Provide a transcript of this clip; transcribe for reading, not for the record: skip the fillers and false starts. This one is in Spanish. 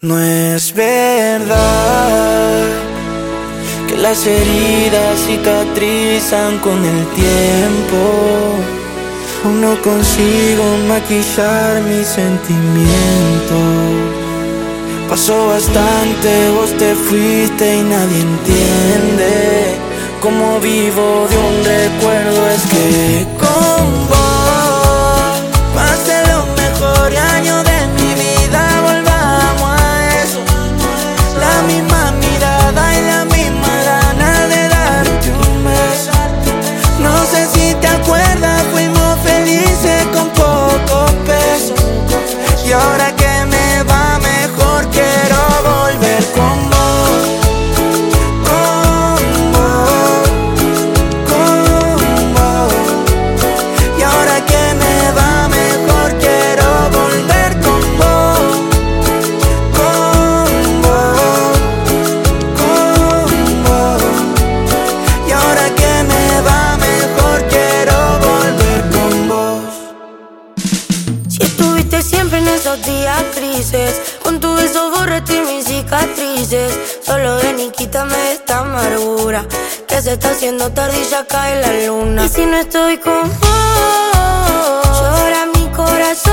No es verdad que las heridas cicatrizan con el tiempo. Aún no consigo maquillar mis sentimientos. Pasó bastante, vos te fuiste y nadie entiende cómo vivo de un recuerdo. Es que con vos pasé los mejores años de mi vida. Volvamos a eso, la misma mirada y la misma gana de darte un beso. No sé si te acuerdas, fuimos felices con pocos pesos. Y ahora que me va mejor quiero volver con vos, con vos, con vos. Y ahora que me va mejor quiero volver con vos, con vos, con vos. Y ahora que me va mejor quiero volver con vos. Si estuviste siempre en esos días grises, con tu beso borraste mis cicatrices. Solo ven y quítame esta amargura, que se está haciendo tarde y ya cae la luna. Y si no estoy con vos, llora mi corazón.